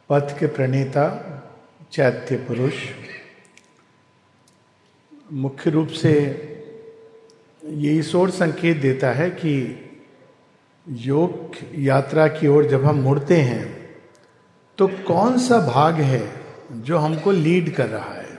पथ के प्रणेता चैत्य पुरुष मुख्य रूप से ये इस ओर संकेत देता है कि योग यात्रा की ओर जब हम मुड़ते हैं तो कौन सा भाग है जो हमको लीड कर रहा है।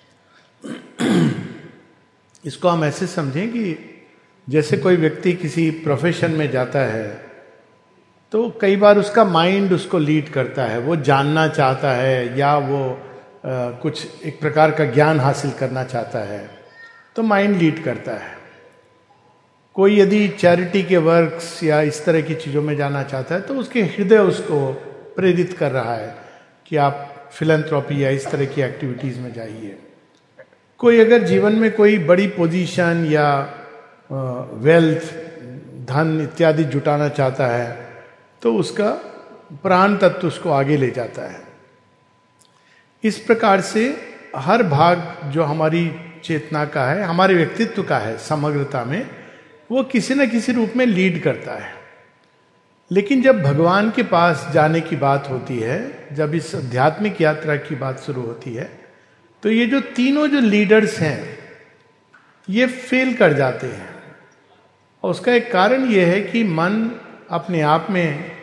इसको हम ऐसे समझें कि जैसे कोई व्यक्ति किसी प्रोफेशन में जाता है तो कई बार उसका माइंड उसको लीड करता है, वो जानना चाहता है या वो कुछ एक प्रकार का ज्ञान हासिल करना चाहता है तो माइंड लीड करता है। कोई यदि चैरिटी के वर्क्स या इस तरह की चीज़ों में जाना चाहता है तो उसके हृदय उसको प्रेरित कर रहा है कि आप फिलैंथ्रोपी या इस तरह की एक्टिविटीज़ में जाइए। कोई अगर जीवन में कोई बड़ी पोजीशन या वेल्थ धन इत्यादि जुटाना चाहता है तो उसका प्राण तत्व उसको आगे ले जाता है। इस प्रकार से हर भाग जो हमारी चेतना का है, हमारे व्यक्तित्व का है, समग्रता में वो किसी न किसी रूप में लीड करता है। लेकिन जब भगवान के पास जाने की बात होती है, जब इस आध्यात्मिक यात्रा की बात शुरू होती है तो ये जो तीनों जो लीडर्स हैं ये फेल कर जाते हैं। और उसका एक कारण ये है कि मन अपने आप में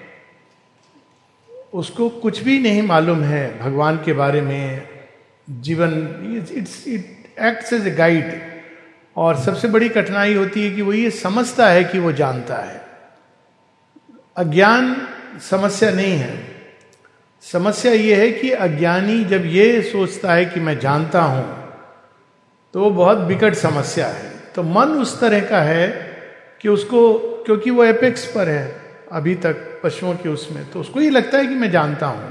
उसको कुछ भी नहीं मालूम है भगवान के बारे में। जीवन it acts as a guide. और सबसे बड़ी कठिनाई होती है कि वो ये समझता है कि वो जानता है। अज्ञान समस्या नहीं है, समस्या ये है कि अज्ञानी जब ये सोचता है कि मैं जानता हूं तो वो बहुत विकट समस्या है। तो मन उस तरह का है कि उसको, क्योंकि वो एपेक्स पर है अभी तक पशुओं के उसमें, तो उसको ये लगता है कि मैं जानता हूं।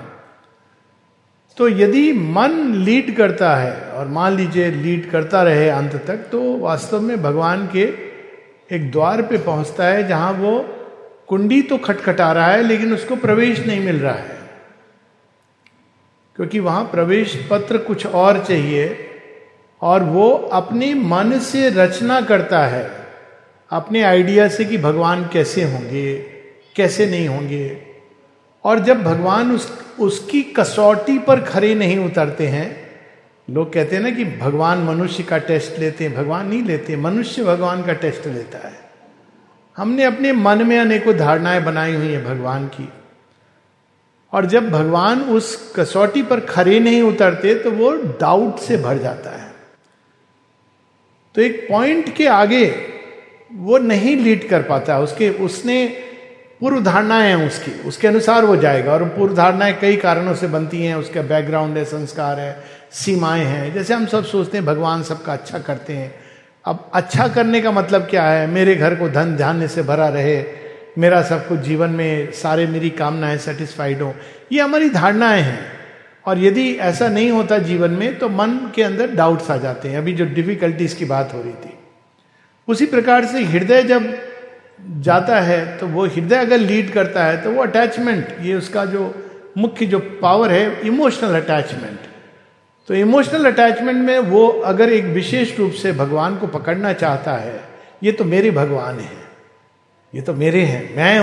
तो यदि मन लीड करता है और मान लीजिए लीड करता रहे अंत तक, तो वास्तव में भगवान के एक द्वार पे पहुंचता है जहां वो कुंडी तो खटखटा रहा है लेकिन उसको प्रवेश नहीं मिल रहा है, क्योंकि वहां प्रवेश पत्र कुछ और चाहिए। और वो अपने मन से रचना करता है, अपने आइडिया से कि भगवान कैसे होंगे कैसे नहीं होंगे। और जब भगवान उसकी कसौटी पर खरे नहीं उतरते हैं, लोग कहते हैं ना कि भगवान मनुष्य का टेस्ट लेते हैं, भगवान नहीं लेते, मनुष्य भगवान का टेस्ट लेता है। हमने अपने मन में अनेकों धारणाएं बनाई हुई हैं भगवान की, और जब भगवान उस कसौटी पर खरे नहीं उतरते तो वो डाउट से भर जाता है। तो एक पॉइंट के आगे वो नहीं लीड कर पाता, उसने पूर्व धारणाएं हैं उसके अनुसार वो जाएगा। और पूर्व धारणाएं कई कारणों से बनती हैं, उसका बैकग्राउंड है, संस्कार है, सीमाएं हैं। जैसे हम सब सोचते हैं भगवान सबका अच्छा करते हैं। अब अच्छा करने का मतलब क्या है? मेरे घर को धन धान्य से भरा रहे, मेरा सब कुछ जीवन में सारे मेरी कामनाएं सेटिस्फाइड हो, ये हमारी धारणाएं हैं। और यदि ऐसा नहीं होता जीवन में तो मन के अंदर डाउट्स आ जाते हैं। अभी जो डिफिकल्टीज की बात हो रही थी, उसी प्रकार से हृदय जब जाता है तो वो हृदय अगर लीड करता है तो वो अटैचमेंट, ये उसका जो मुख्य जो पावर है इमोशनल अटैचमेंट। तो इमोशनल अटैचमेंट में वो अगर एक विशेष रूप से भगवान को पकड़ना चाहता है, ये तो मेरे भगवान हैं, ये तो मेरे हैं, मैं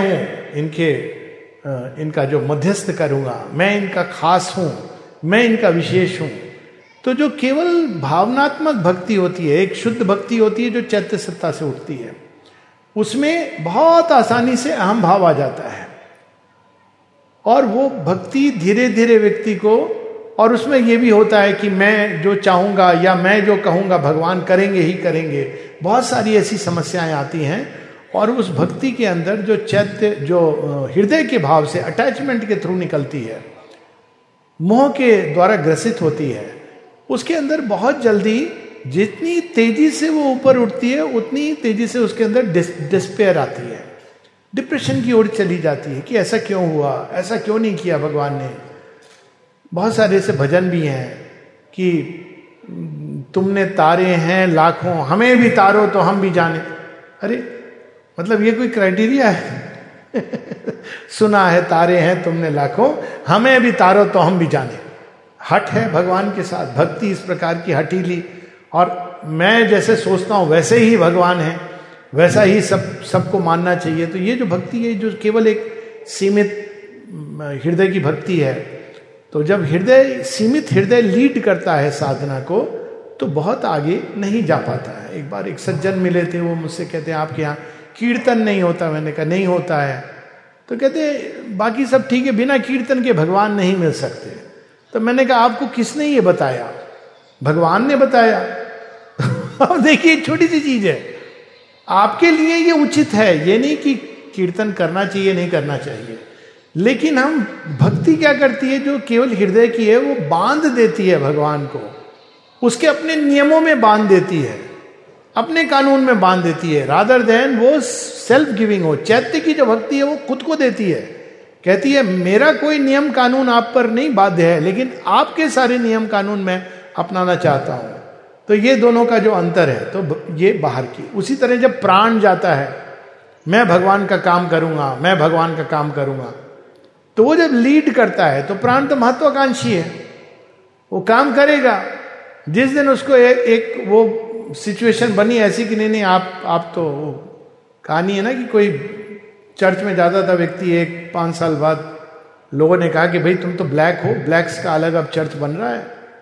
हूं इनका जो मध्यस्थ करूंगा, मैं इनका खास हूं, मैं इनका विशेष हूं। तो जो केवल भावनात्मक भक्ति होती है, एक शुद्ध भक्ति होती है जो चैत्य सत्ता से उठती है, उसमें बहुत आसानी से अहम भाव आ जाता है। और वो भक्ति धीरे धीरे व्यक्ति को, और उसमें यह भी होता है कि मैं जो चाहूंगा या मैं जो कहूंगा भगवान करेंगे ही करेंगे। बहुत सारी ऐसी समस्याएं आती हैं। और उस भक्ति के अंदर जो चैत्य, जो हृदय के भाव से अटैचमेंट के थ्रू निकलती है, मोह के द्वारा ग्रसित होती है, उसके अंदर बहुत जल्दी जितनी तेजी से वो ऊपर उठती है उतनी तेजी से उसके अंदर डिस्पेयर आती है, डिप्रेशन की ओर चली जाती है कि ऐसा क्यों हुआ, ऐसा क्यों नहीं किया भगवान ने। बहुत सारे ऐसे भजन भी हैं कि तुमने तारे हैं लाखों, हमें भी तारो तो हम भी जाने। अरे मतलब ये कोई क्राइटेरिया है? सुना है तारे हैं तुमने लाखों, हमें भी तारो तो हम भी जाने। हट है भगवान के साथ, भक्ति इस प्रकार की हटीली, और मैं जैसे सोचता हूं वैसे ही भगवान है, वैसा ही सबको मानना चाहिए। तो ये जो भक्ति है, जो केवल एक सीमित हृदय की भक्ति है, तो जब हृदय, सीमित हृदय लीड करता है साधना को, तो बहुत आगे नहीं जा पाता है। एक बार एक सज्जन मिले थे, वो मुझसे कहते हैं आपके यहाँ कीर्तन नहीं होता? मैंने कहा नहीं होता है। तो कहते बाकी सब ठीक है, बिना कीर्तन के भगवान नहीं मिल सकते। तो मैंने कहा आपको किसने ये बताया? भगवान ने बताया। अब देखिए छोटी सी चीज है, आपके लिए ये उचित है, ये नहीं कि कीर्तन करना चाहिए नहीं करना चाहिए, लेकिन हम भक्ति क्या करती है, जो केवल हृदय की है, वो बांध देती है भगवान को, उसके अपने नियमों में बांध देती है, अपने कानून में बांध देती है, रादर देन वो सेल्फ गिविंग हो। चैत्य की जो भक्ति है वो खुद को देती है, कहती है मेरा कोई नियम कानून आप पर नहीं बाध्य है, लेकिन आपके सारे नियम कानून मैं अपनाना चाहता हूं। तो ये दोनों का जो अंतर है, तो ये बाहर की। उसी तरह जब प्राण जाता है, मैं भगवान का काम करूंगा, मैं भगवान का काम करूंगा, तो वो जब लीड करता है तो प्राण तो महत्वाकांक्षी है, वो काम करेगा। जिस दिन उसको एक वो सिचुएशन बनी ऐसी कि नहीं आप तो कहानी है ना कि कोई चर्च में जाता था व्यक्ति, 5 साल बाद लोगों ने कहा कि भाई तुम तो ब्लैक हो, ब्लैक्स का अलग अब चर्च बन रहा है,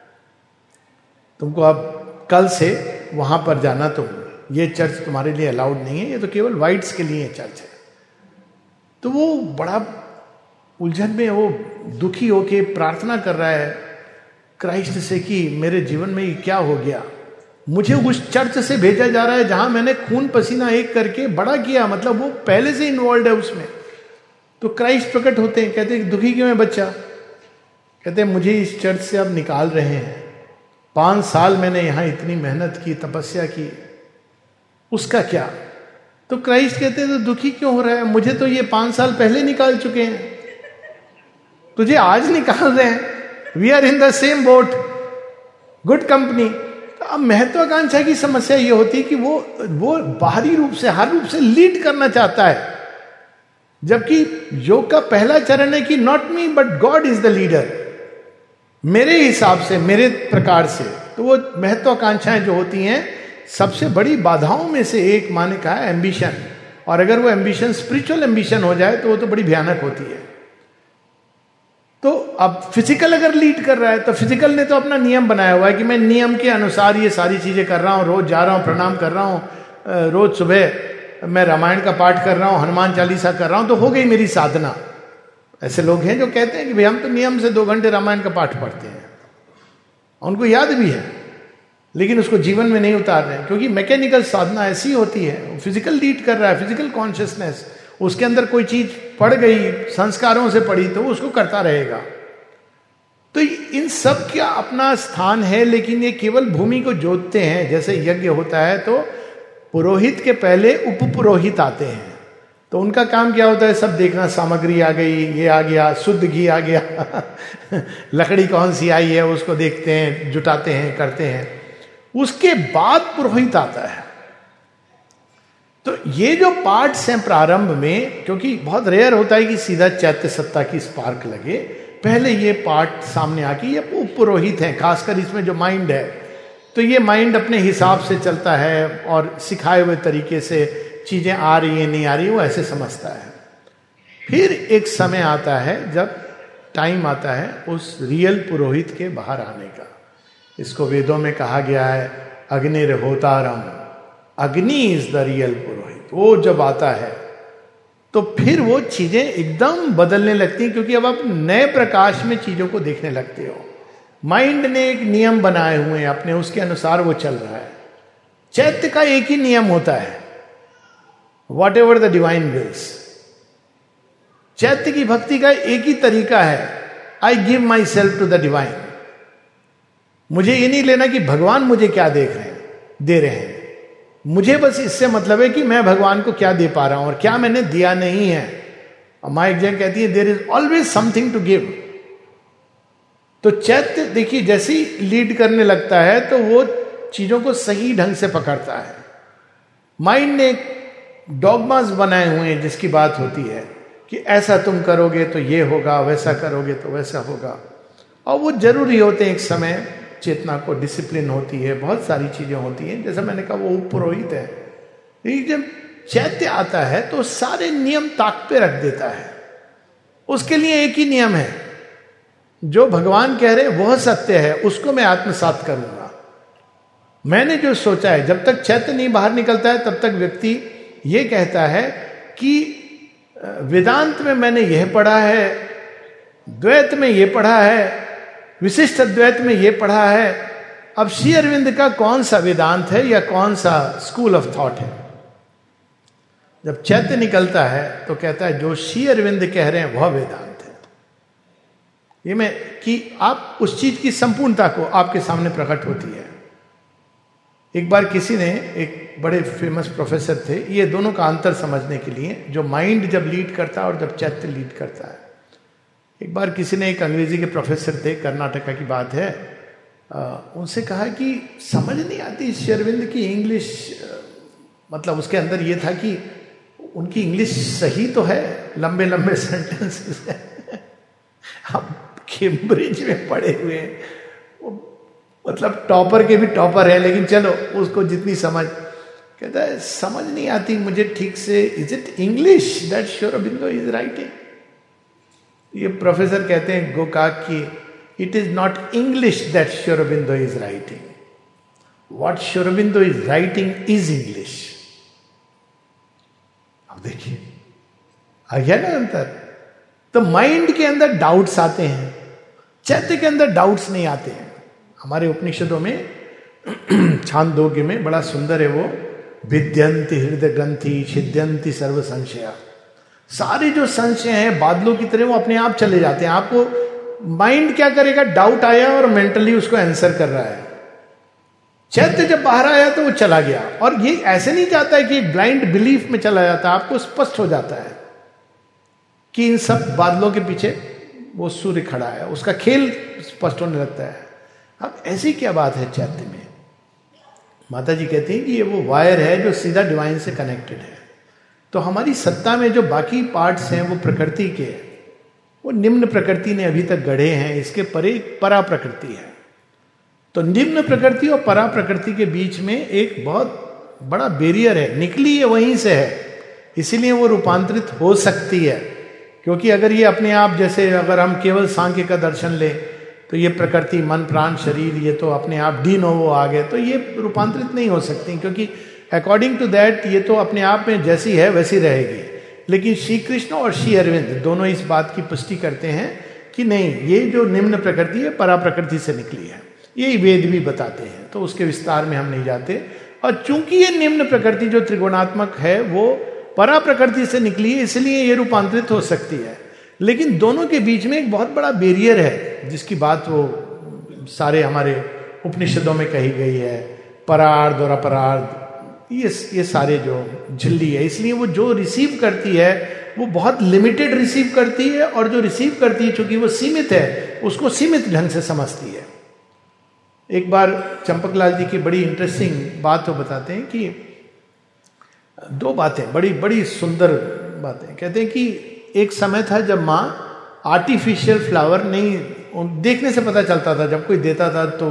तुमको अब कल से वहां पर जाना, तुम ये चर्च तुम्हारे लिए अलाउड नहीं है, ये तो केवल वाइट्स के लिए चर्च है। तो वो बड़ा उलझन में, वो दुखी होके प्रार्थना कर रहा है क्राइस्ट से कि मेरे जीवन में ये क्या हो गया, मुझे उस चर्च से भेजा जा रहा है जहां मैंने खून पसीना एक करके बड़ा किया, मतलब वो पहले से इन्वॉल्व है उसमें। तो क्राइस्ट प्रकट होते हैं, कहते हैं दुखी क्यों है बच्चा? कहते हैं मुझे इस चर्च से अब निकाल रहे हैं, 5 साल मैंने यहां इतनी मेहनत की, तपस्या की, उसका क्या? तो क्राइस्ट कहते हैं तो दुखी क्यों हो रहा है? मुझे तो ये 5 साल पहले निकाल चुके हैं, तुझे आज निकाल रहे हैं। We are in the same boat, good company. तो अब महत्वाकांक्षा की समस्या ये होती है कि वो बाहरी रूप से, हर रूप से लीड करना चाहता है, जबकि योग का पहला चरण है कि not me but God is the leader, मेरे हिसाब से, मेरे प्रकार से। तो वो महत्वाकांक्षाएं जो होती हैं, सबसे बड़ी बाधाओं में से एक माने कहा है एम्बिशन। और अगर वो एम्बिशन स्पिरिचुअल एम्बिशन हो जाए तो वो तो बड़ी भयानक होती है। तो अब फिजिकल अगर लीड कर रहा है, तो फिजिकल ने तो अपना नियम बनाया हुआ है कि मैं नियम के अनुसार ये सारी चीजें कर रहा हूं, रोज जा रहा हूं, प्रणाम कर रहा हूं, रोज सुबह मैं रामायण का पाठ कर रहा हूं, हनुमान चालीसा कर रहा हूं, तो हो गई मेरी साधना। ऐसे लोग हैं जो कहते हैं कि भाई हम तो नियम से 2 घंटे रामायण का पाठ पढ़ते हैं, उनको याद भी है, लेकिन उसको जीवन में नहीं उतार रहे हैं, क्योंकि मैकेनिकल साधना ऐसी होती है, फिजिकल लीड कर रहा है, फिजिकल कॉन्शियसनेस, उसके अंदर कोई चीज पड़ गई, संस्कारों से पड़ी, तो उसको करता रहेगा। तो इन सब का अपना स्थान है, लेकिन ये केवल भूमि को जोतते हैं। जैसे यज्ञ होता है तो पुरोहित के पहले उपपुरोहित आते हैं, तो उनका काम क्या होता है? सब देखना, सामग्री आ गई, ये आ गया, शुद्ध घी आ गया लकड़ी कौन सी आई है उसको देखते हैं, जुटाते हैं, करते हैं। उसके बाद पुरोहित आता है। तो ये जो पार्ट्स हैं प्रारंभ में, क्योंकि बहुत रेयर होता है कि सीधा चैत्य सत्ता की स्पार्क लगे, पहले ये पार्ट सामने आके ये पुरोहित हैं, खासकर इसमें जो माइंड है। तो ये माइंड अपने हिसाब से चलता है और सिखाए हुए तरीके से चीजें आ रही है नहीं आ रही, वो ऐसे समझता है। फिर एक समय आता है, जब टाइम आता है उस रियल पुरोहित के बाहर आने का। इसको वेदों में कहा गया है अग्निर्होतारम, अग्नि इज द रियल पुरोहित। वो जब आता है तो फिर वो चीजें एकदम बदलने लगती हैं, क्योंकि अब आप नए प्रकाश में चीजों को देखने लगते हो। माइंड ने एक नियम बनाए हुए हैं अपने, उसके अनुसार वो चल रहा है। चैत्य का एक ही नियम होता है, whatever the divine wills. चैत्य की भक्ति का एक ही तरीका है, I give myself to the divine. मुझे ये नहीं लेना कि भगवान मुझे क्या दे रहे हैं, मुझे बस इससे मतलब है कि मैं भगवान को क्या दे पा रहा हूं और क्या मैंने दिया नहीं है। माँ एक जगह कहती है there is always something to give. तो चैत्य देखिए जैसे ही लीड करने लगता है तो वो चीजों को सही ढंग से पकड़ता है। माइंड ने डॉगमास बनाए हुए हैं जिसकी बात होती है कि ऐसा तुम करोगे तो ये होगा, वैसा करोगे तो वैसा होगा, और वो जरूरी होते हैं। एक समय चेतना को डिसिप्लिन होती है, बहुत सारी चीजें होती हैं। जैसा मैंने कहा वो पुरोहित है, लेकिन जब चैत्य आता है तो सारे नियम ताक पे रख देता है। उसके लिए एक ही नियम है, जो भगवान कह रहे वह सत्य है, उसको मैं आत्मसात करूंगा। मैंने जो सोचा है, जब तक चैत्य नहीं बाहर निकलता है तब तक व्यक्ति ये कहता है कि वेदांत में मैंने यह पढ़ा है, द्वैत में यह पढ़ा है, विशिष्ट अद्वैत में यह पढ़ा है। अब श्री अरविंद का कौन सा वेदांत है या कौन सा स्कूल ऑफ थॉट है? जब चैत्य निकलता है तो कहता है जो श्री अरविंद कह रहे हैं वह वेदांत है। ये मैं कि आप उस चीज की संपूर्णता को आपके सामने प्रकट होती है। एक बार किसी ने, एक बड़े फेमस प्रोफेसर थे, ये दोनों का अंतर समझने के लिए, जो माइंड जब लीड करता है और जब चैत्य लीड करता है। एक बार किसी ने, एक अंग्रेजी के प्रोफेसर थे, कर्नाटका की बात है, उनसे कहा कि समझ नहीं आती श्री अरविंद की इंग्लिश। मतलब उसके अंदर ये था कि उनकी इंग्लिश सही तो है, लंबे लंबे सेंटेंसेस है, हम कैम्ब्रिज में पढ़े हुए हैं, मतलब टॉपर के भी टॉपर है, लेकिन चलो उसको जितनी समझ, कहता है समझ नहीं आती मुझे ठीक से, is it English that Shri Aurobindo is writing? ये प्रोफेसर कहते हैं गोकाक की, it is not English that Shri Aurobindo is writing, what Shri Aurobindo is writing is English. अब देखिए आ गया ना अंतर। तो माइंड के अंदर डाउट्स आते हैं, चैत्य के अंदर डाउट्स नहीं आते हैं। हमारे उपनिषदों में छांदोग्य में बड़ा सुंदर है वो, विद्यंति हृदय ग्रंथि छिद्यंति सर्व संशया। सारे जो संशय हैं बादलों की तरह वो अपने आप चले जाते हैं। आपको माइंड क्या करेगा, डाउट आया और मेंटली उसको आंसर कर रहा है। चैत्य जब बाहर आया तो वो चला गया, और ये ऐसे नहीं जाता है कि एक ब्लाइंड बिलीफ में चला जाता है, आपको स्पष्ट हो जाता है कि इन सब बादलों के पीछे वो सूर्य खड़ा है, उसका खेल स्पष्ट होने लगता है। अब ऐसी क्या बात है चैत्य में? माता जी कहती हैं कि ये वो वायर है जो सीधा डिवाइन से कनेक्टेड है। तो हमारी सत्ता में जो बाकी पार्ट्स हैं वो प्रकृति के, वो निम्न प्रकृति ने अभी तक गढ़े हैं, इसके परे एक परा प्रकृति है। तो निम्न प्रकृति और परा प्रकृति के बीच में एक बहुत बड़ा बैरियर है, निकली ये वहीं से है, इसीलिए वो रूपांतरित हो सकती है। क्योंकि अगर ये अपने आप, जैसे अगर हम केवल सांख्य का दर्शन लें तो ये प्रकृति, मन, प्राण, शरीर, ये तो अपने आप डी नोवो आ गए, तो ये रूपांतरित नहीं हो सकती, क्योंकि अकॉर्डिंग टू दैट ये तो अपने आप में जैसी है वैसी रहेगी। लेकिन श्री कृष्ण और श्री अरविंद दोनों इस बात की पुष्टि करते हैं कि नहीं, ये जो निम्न प्रकृति है परा प्रकृति से निकली है, यही वेद भी बताते हैं, तो उसके विस्तार में हम नहीं जाते। और चूंकि ये निम्न प्रकृति जो त्रिगुणात्मक है वो परा प्रकृति से निकली है, इसलिए ये रूपांतरित हो सकती है। लेकिन दोनों के बीच में एक बहुत बड़ा बैरियर है, जिसकी बात वो सारे हमारे उपनिषदों में कही गई है, परार्ध और अपरार्ध, ये सारे जो झिल्ली है। इसलिए वो जो रिसीव करती है वो बहुत लिमिटेड रिसीव करती है, और जो रिसीव करती है चूंकि वो सीमित है, उसको सीमित ढंग से समझती है। एक बार चंपकलाल जी की बड़ी इंटरेस्टिंग बात वो बताते हैं कि दो बातें बड़ी बड़ी सुंदर बातें। कहते हैं कि एक समय था जब माँ आर्टिफिशियल फ्लावर नहीं, देखने से पता चलता था, जब कोई देता था तो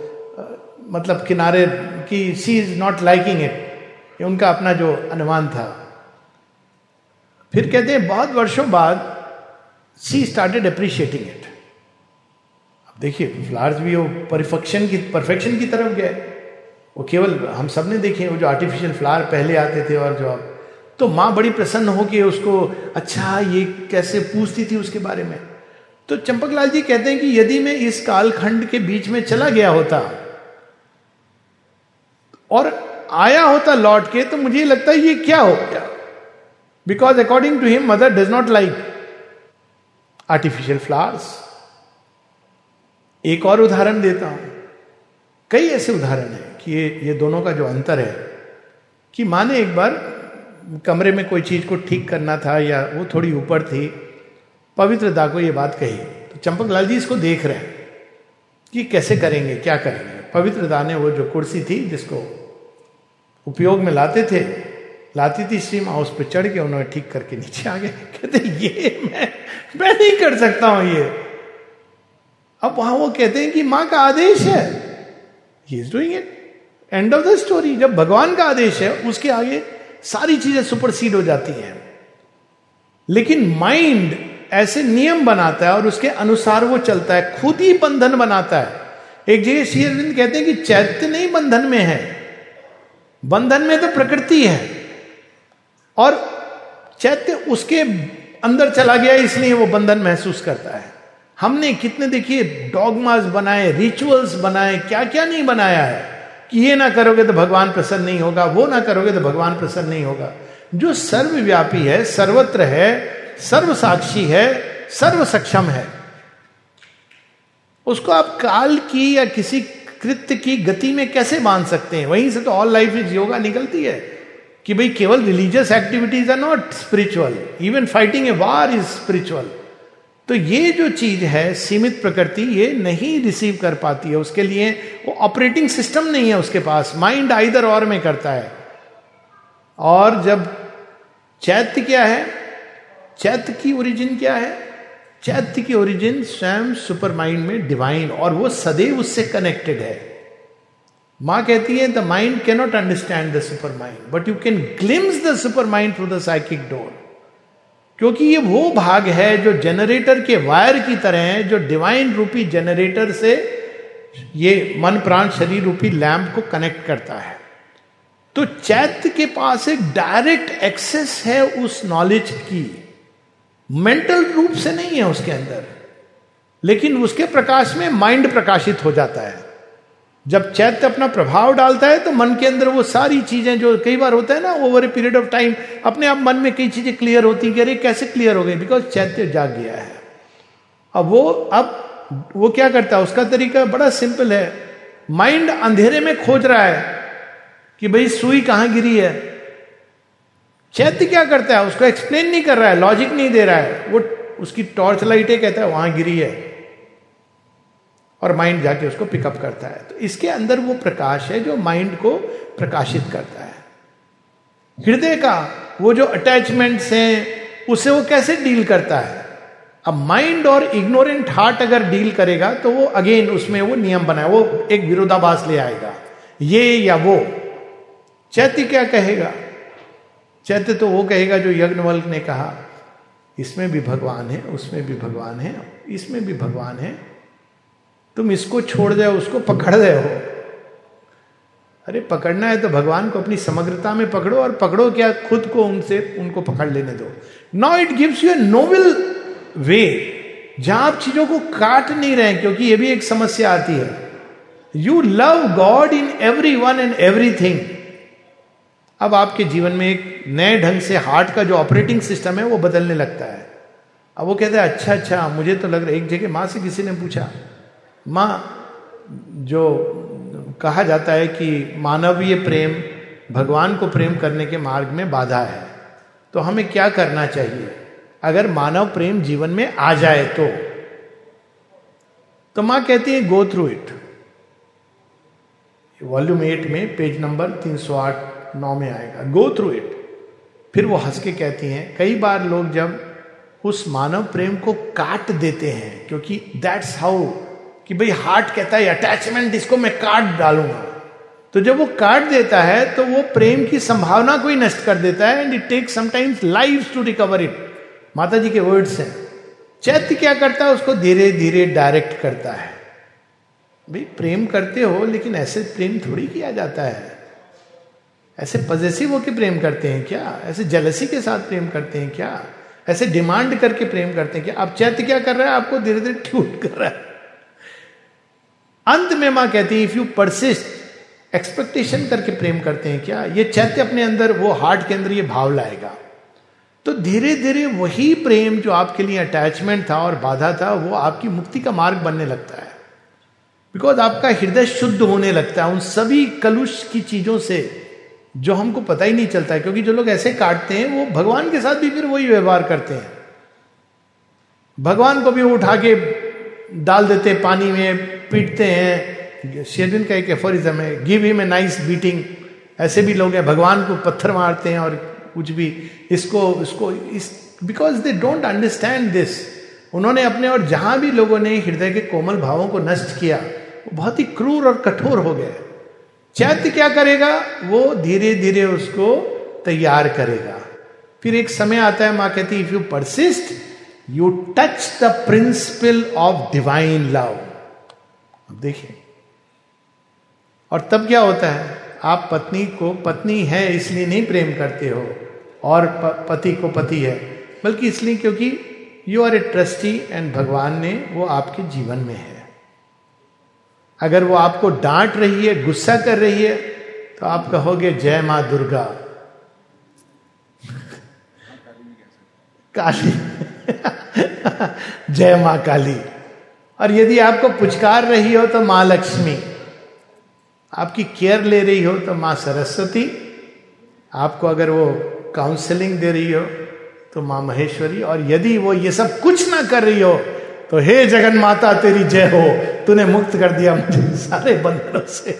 मतलब किनारे की she is not liking it, ये उनका अपना जो अनुमान था। फिर कहते हैं बहुत वर्षों बाद शी स्टार्टेड अप्रिशिएटिंग इट। अब देखिए फ्लावर्स भी वो परफेक्शन की तरफ गए। वो केवल हम सब ने देखे वो जो आर्टिफिशियल फ्लावर पहले आते थे, और जो तो माँ बड़ी प्रसन्न हो के उसको, अच्छा ये कैसे पूछती थी उसके बारे में। तो चंपकलाल जी कहते हैं कि यदि मैं इस कालखंड के बीच में चला गया होता और आया होता लौट के, तो मुझे लगता है ये क्या हो गया, because according to him mother does not like artificial flowers. एक और उदाहरण देता हूं, कई ऐसे उदाहरण हैं कि ये दोनों का जो अंतर है, कि माँ ने एक बार कमरे में कोई चीज को ठीक करना था या वो थोड़ी ऊपर थी, पवित्रदा को ये बात कही। तो चंपकलाल जी इसको देख रहे हैं कि कैसे करेंगे, क्या करेंगे। पवित्रदा ने वो जो कुर्सी थी जिसको उपयोग में लाती थी श्री माँ, उस पर चढ़ के उन्होंने ठीक करके नीचे आ गए। कहते ये मैं नहीं कर सकता हूं ये। अब वहां वो कहते हैं कि माँ का आदेश है, he is doing it, end of the story. जब भगवान का आदेश है उसके आगे सारी चीजें सुपरसीड हो जाती हैं। लेकिन माइंड ऐसे नियम बनाता है और उसके अनुसार वो चलता है, खुद ही बंधन बनाता है। एक जगह श्री अरविंद कहते हैं कि चैत्य नहीं बंधन में है, बंधन में तो प्रकृति है और चैत्य उसके अंदर चला गया इसलिए वो बंधन महसूस करता है। हमने कितने देखिए डॉगमास बनाए, रिचुअल्स बनाए, क्या क्या नहीं बनाया है कि ये ना करोगे तो भगवान प्रसन्न नहीं होगा, वो ना करोगे तो भगवान प्रसन्न नहीं होगा। जो सर्वव्यापी है, सर्वत्र है, सर्व साक्षी है, सर्व सक्षम है, उसको आप काल की या किसी कृत्य की गति में कैसे बांध सकते हैं? वहीं से तो ऑल लाइफ इज योगा निकलती है कि भाई केवल religious activities are not spiritual, even fighting a war is spiritual. तो ये जो चीज है सीमित प्रकृति, ये नहीं रिसीव कर पाती है, उसके लिए वो ऑपरेटिंग सिस्टम नहीं है उसके पास, माइंड आइदर और में करता है। और जब चैत्य क्या है, चैत्य की ओरिजिन क्या है? चैत्य की ओरिजिन स्वयं सुपर माइंड में डिवाइन, और वो सदैव उससे कनेक्टेड है। मां कहती है the mind can not understand the super mind but you can glimpse the super mind through the psychic door, क्योंकि ये वो भाग है जो जनरेटर के वायर की तरह है, जो डिवाइन रूपी जनरेटर से ये मन प्राण शरीर रूपी लैंप को कनेक्ट करता है। तो चैत्य के पास एक डायरेक्ट एक्सेस है उस नॉलेज की, मेंटल रूप से नहीं है उसके अंदर, लेकिन उसके प्रकाश में माइंड प्रकाशित हो जाता है। जब चैत्य अपना प्रभाव डालता है तो मन के अंदर वो सारी चीजें, जो कई बार होता है ना over a period of time, अपने आप मन में कई चीजें क्लियर होती है कि अरे कैसे क्लियर हो गई, बिकॉज चैत्य जाग गया है। अब वो क्या करता है, उसका तरीका बड़ा सिंपल है। माइंड अंधेरे में खोज रहा है कि भाई सुई कहां गिरी है, चैत्य क्या करता है, उसको एक्सप्लेन नहीं कर रहा है, लॉजिक नहीं दे रहा है, वो उसकी टॉर्च लाइट है, कहता है वहां गिरी है, और माइंड जाके उसको पिकअप करता है। तो इसके अंदर वो प्रकाश है जो माइंड को प्रकाशित करता है। हृदय का वो जो अटैचमेंट्स हैं उससे वो कैसे डील करता है। अब माइंड और इग्नोरेंट हार्ट अगर डील करेगा तो वो अगेन उसमें वो नियम बनाए, वो एक विरोधाभास ले आएगा, ये या वो। चैत्य क्या कहेगा? चैत्य तो वो कहेगा जो यज्ञवल्क्य ने कहा, इसमें भी भगवान है, उसमें भी भगवान है, इसमें भी भगवान है, तुम इसको छोड़ जाओ, उसको पकड़ रहे हो। अरे पकड़ना है तो भगवान को अपनी समग्रता में पकड़ो, और पकड़ो क्या, खुद को उनको पकड़ लेने दो। Now it gives you a noble way, जहां आप चीजों को काट नहीं रहे, क्योंकि ये भी एक समस्या आती है। You love God in every one and everything. अब आपके जीवन में एक नए ढंग से हार्ट का जो ऑपरेटिंग सिस्टम है वो बदलने लगता है। अब वो कहते हैं अच्छा मुझे तो लग रहा है, एक जगह माँ से किसी ने पूछा, माँ जो कहा जाता है कि मानवीय प्रेम भगवान को प्रेम करने के मार्ग में बाधा है, तो हमें क्या करना चाहिए अगर मानव प्रेम जीवन में आ जाए तो माँ कहती है गो थ्रू इट। वॉल्यूम 8 में पेज नंबर 308-9 में आएगा, गो थ्रू इट। फिर वो हंस के कहती हैं, कई बार लोग जब उस मानव प्रेम को काट देते हैं, क्योंकि दैट्स हाउ, कि भाई हार्ट कहता है अटैचमेंट, इसको मैं काट डालूंगा, तो जब वो काट देता है तो वो प्रेम की संभावना को ही नष्ट कर देता है, and it takes sometimes life to recover it. माता जी के वर्ड्स हैं। चैत्य क्या करता है, उसको धीरे धीरे डायरेक्ट करता है। भाई प्रेम करते हो, लेकिन ऐसे प्रेम थोड़ी किया जाता है, ऐसे पजेसिव होकर प्रेम करते हैं क्या, ऐसे जेलसी के साथ प्रेम करते हैं क्या, ऐसे डिमांड करके प्रेम करते हैं क्या। अब चैत्य क्या कर रहा है, आपको धीरे धीरे ट्यूट कर रहा है। अंत में मां कहती है इफ यू परसिस्ट, एक्सपेक्टेशन करके प्रेम करते हैं क्या, ये चैत्य अपने अंदर, वो हार्ट के अंदर ये भाव लाएगा, तो धीरे धीरे वही प्रेम जो आपके लिए अटैचमेंट था और बाधा था, वो आपकी मुक्ति का मार्ग बनने लगता है। बिकॉज आपका हृदय शुद्ध होने लगता है उन सभी कलुष की चीजों से जो हमको पता ही नहीं चलता है। क्योंकि जो लोग ऐसे काटते हैं वो भगवान के साथ भी फिर वही व्यवहार करते हैं, भगवान को भी उठा के डाल देते हैं पानी में, पीटते हैं। शेरविन का एक एफोरिज्म है, give him a nice beating. ऐसे भी लोग हैं, भगवान को पत्थर मारते हैं और कुछ भी इसको because they don't understand this. उन्होंने अपने, और जहां भी लोगों ने हृदय के कोमल भावों को नष्ट किया वो बहुत ही क्रूर और कठोर हो गए। चैत्य क्या करेगा, वो धीरे धीरे उसको तैयार करेगा। फिर एक समय आता है, मां कहती if you persist you touch the principle of divine love. अब देखिए, और तब क्या होता है, आप पत्नी को पत्नी है इसलिए नहीं प्रेम करते हो और पति को पति है, बल्कि इसलिए क्योंकि you are a trustee and भगवान ने वो आपके जीवन में है। अगर वो आपको डांट रही है, गुस्सा कर रही है, तो आप कहोगे जय मां दुर्गा, काली जय मां काली। और यदि आपको पुचकार रही हो तो मां लक्ष्मी, आपकी केयर ले रही हो तो मां सरस्वती, आपको अगर वो काउंसलिंग दे रही हो तो मां महेश्वरी, और यदि वो ये सब कुछ ना कर रही हो तो हे जगन माता तेरी जय हो, तूने मुक्त कर दिया मुझे सारे बंधनों से।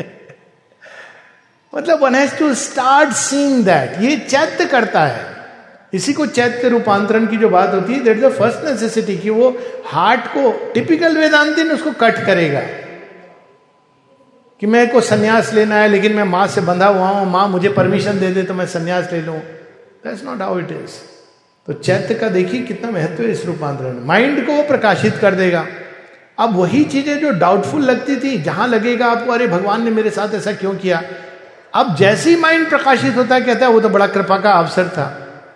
मतलब one has to start seeing that. ये चैत्य करता है, इसी को चैत्य रूपांतरण की जो बात होती है, that is the first necessity, कि वो हार्ट को, टिपिकल वेदांती ने उसको कट करेगा कि मेरे को सन्यास लेना है लेकिन मैं मां से बंधा हुआ हूं, मां मुझे परमिशन दे दे तो मैं सन्यास ले लूं। That's not how it is. तो चैत्य का देखिए कितना महत्व है इस रूपांतरण। माइंड को वो प्रकाशित कर देगा। अब वही चीजें जो डाउटफुल लगती थी, जहां लगेगा आपको अरे भगवान ने मेरे साथ ऐसा क्यों किया, अब जैसे ही माइंड प्रकाशित होता है कहता है वो तो बड़ा कृपा का अवसर था,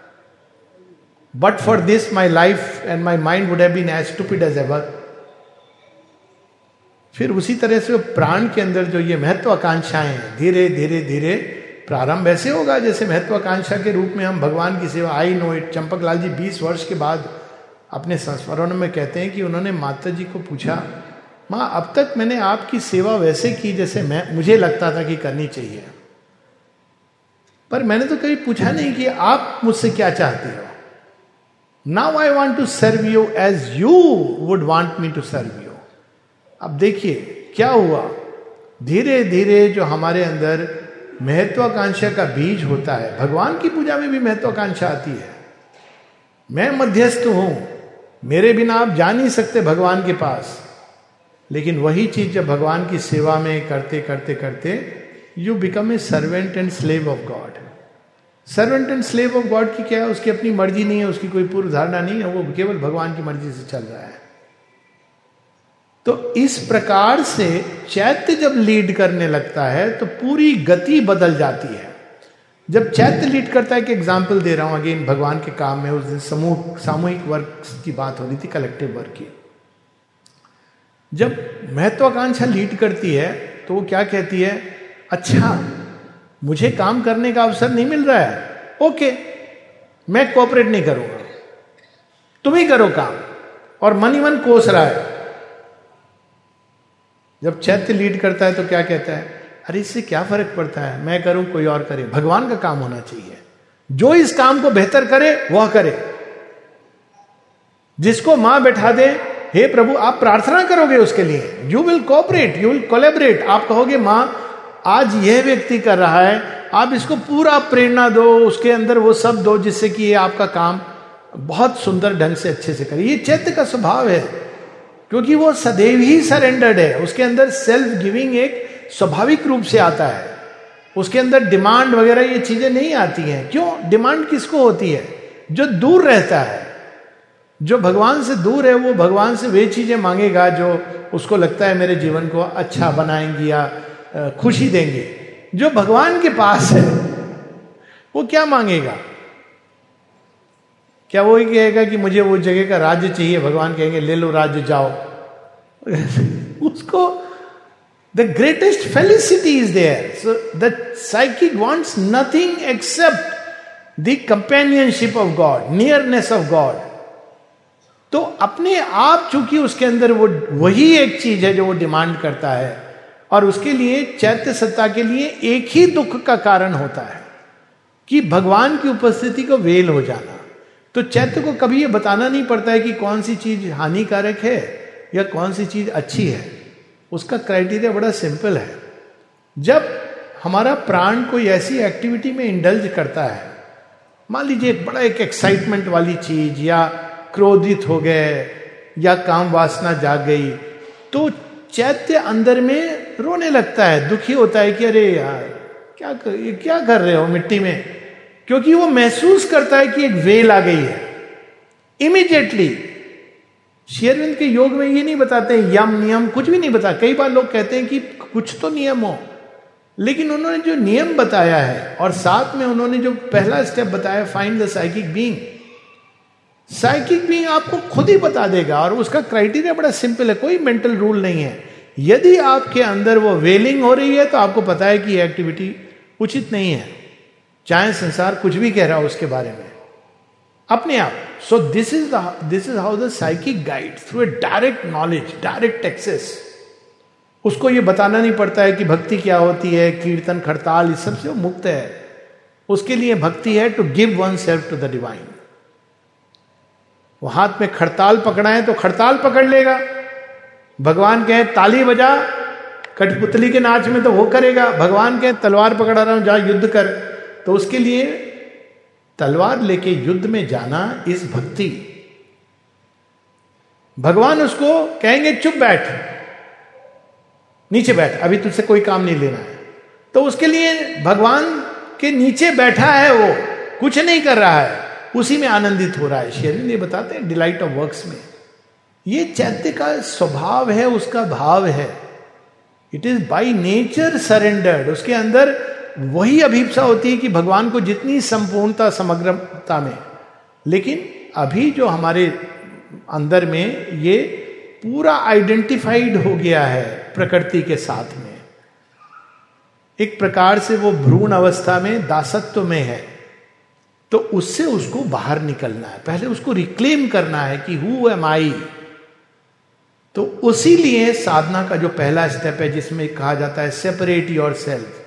but for this my life and my mind would have been as stupid as ever. फिर उसी तरह से प्राण के अंदर जो ये महत्वाकांक्षाएं हैं, धीरे धीरे धीरे प्रारंभ ऐसे होगा जैसे महत्वाकांक्षा के रूप में हम भगवान की सेवा। I know it. Champak Lal ji 20 वर्ष के बाद अपने संस्मरणों में कहते हैं कि उन्होंने माता जी को पूछा, माँ अब तक मैंने आपकी सेवा वैसे की जैसे मुझे लगता था कि करनी चाहिए, पर मैंने तो कभी पूछा नहीं कि आप मुझसे क्या चाहते हो। Now I want to serve you as you would want me to serve you. अब देखिए क्या हुआ, धीरे धीरे जो हमारे अंदर महत्वाकांक्षा का बीज होता है, भगवान की पूजा में भी महत्वाकांक्षा आती है। मैं मध्यस्थ हूं, मेरे बिना आप जा नहीं सकते भगवान के पास, लेकिन वही चीज जब भगवान की सेवा में करते करते करते you become a servant and slave of God. Servant and slave of God की क्या है, उसकी अपनी मर्जी नहीं है, उसकी कोई पूर्व धारणा नहीं है, वो केवल भगवान की मर्जी से चल रहा है। तो इस प्रकार से चैत्य जब लीड करने लगता है तो पूरी गति बदल जाती है। जब चैत्य लीड करता है, कि एग्जाम्पल दे रहा हूं अगेन भगवान के काम में, उस दिन सामूहिक वर्क की बात हो रही थी, कलेक्टिव वर्क की। जब महत्वाकांक्षा लीड करती है तो वो क्या कहती है, अच्छा मुझे काम करने का अवसर नहीं मिल रहा है, ओके मैं कोऑपरेट नहीं करूंगा, तुम ही करो काम, और मन ही मन कोस रहा है। जब चैत्य लीड करता है तो क्या कहता है, अरे इससे क्या फर्क पड़ता है, मैं करूं कोई और करे, भगवान का काम होना चाहिए, जो इस काम को बेहतर करे वह करे। जिसको मां बैठा दे, हे प्रभु आप प्रार्थना करोगे उसके लिए, you will cooperate, you will collaborate. आप कहोगे मां आज यह व्यक्ति कर रहा है, आप इसको पूरा प्रेरणा दो, उसके अंदर वो सब दो जिससे कि ये आपका काम बहुत सुंदर ढंग से अच्छे से करे। ये चैत्य का स्वभाव है, क्योंकि वो सदैव ही सरेंडर्ड है। उसके अंदर सेल्फ गिविंग एक स्वाभाविक रूप से आता है, उसके अंदर डिमांड वगैरह ये चीजें नहीं आती हैं। क्यों डिमांड किसको होती है, जो दूर रहता है, जो भगवान से दूर है, वो भगवान से वे चीजें मांगेगा जो उसको लगता है मेरे जीवन को अच्छा बनाएंगी या खुशी देंगे। जो भगवान के पास है वो क्या मांगेगा, क्या वो ही कहेगा कि मुझे वो जगह का राज्य चाहिए, भगवान कहेंगे ले लो राज्य जाओ। उसको the greatest felicity is there, so the psychic wants nothing except the companionship of God, nearness of God. तो अपने आप चूंकि उसके अंदर वो वही एक चीज है जो वो डिमांड करता है, और उसके लिए चैत्य सत्ता के लिए एक ही दुख का कारण होता है कि भगवान की उपस्थिति को वेल हो जाना। तो चैत्य को कभी ये बताना नहीं पड़ता है कि कौन सी चीज हानिकारक है या कौन सी चीज अच्छी है। उसका क्राइटेरिया बड़ा सिंपल है। जब हमारा प्राण कोई ऐसी एक्टिविटी में इंडल्ज करता है, मान लीजिए बड़ा एक एक्साइटमेंट वाली चीज, या क्रोधित हो गए या काम वासना जाग गई, तो चैत्य अंदर में रोने लगता है, दुखी होता है कि अरे यार क्या कर रहे हो मिट्टी में, क्योंकि वो महसूस करता है कि एक वेल आ गई है। इमीडिएटली। श्री अरविंद के योग में ये नहीं बताते यम नियम, कुछ भी नहीं बता। कई बार लोग कहते हैं कि कुछ तो नियम हो, लेकिन उन्होंने जो नियम बताया है और साथ में उन्होंने जो पहला स्टेप बताया, find the psychic being. Psychic being आपको खुद ही बता देगा, और उसका क्राइटेरिया बड़ा सिंपल है, कोई मेंटल रूल नहीं है। यदि आपके अंदर वो वेलिंग हो रही है तो आपको पता है कि ये एक्टिविटी उचित नहीं है, चाहे संसार कुछ भी कह रहा हो उसके बारे में, अपने आप। So this is how the psychic guide through a direct knowledge, direct access. उसको ये बताना नहीं पड़ता है कि भक्ति क्या होती है, कीर्तन खड़ताल इस सब से वो मुक्त है। उसके लिए भक्ति है to give oneself to the divine. वो हाथ में खड़ताल पकड़ा है तो खड़ताल पकड़ लेगा। भगवान कहे ताली बजा कठपुतली के नाच में तो वो करेगा। भगवान कहे तलवार पकड़ा रहा हूं जा युद्ध कर, तो उसके लिए तलवार लेके युद्ध में जाना इस भक्ति। भगवान उसको कहेंगे चुप बैठ, नीचे बैठ, अभी तुझसे कोई काम नहीं लेना है, तो उसके लिए भगवान के नीचे बैठा है, वो कुछ नहीं कर रहा है, उसी में आनंदित हो रहा है। श्री अरविंद ये बताते हैं डिलाइट ऑफ वर्क्स में, ये चैत्य का स्वभाव है, उसका भाव है। It is by nature surrendered. उसके अंदर वही अभिप्सा होती है कि भगवान को जितनी संपूर्णता समग्रता में, लेकिन अभी जो हमारे अंदर में ये पूरा आइडेंटिफाइड हो गया है प्रकृति के साथ में, एक प्रकार से वो भ्रूण अवस्था में दासत्व में है, तो उससे उसको बाहर निकलना है। पहले उसको रिक्लेम करना है कि हु एम आई। तो उसी लिए साधना का जो पहला स्टेप है, जिसमें कहा जाता है सेपरेट योर सेल्फ।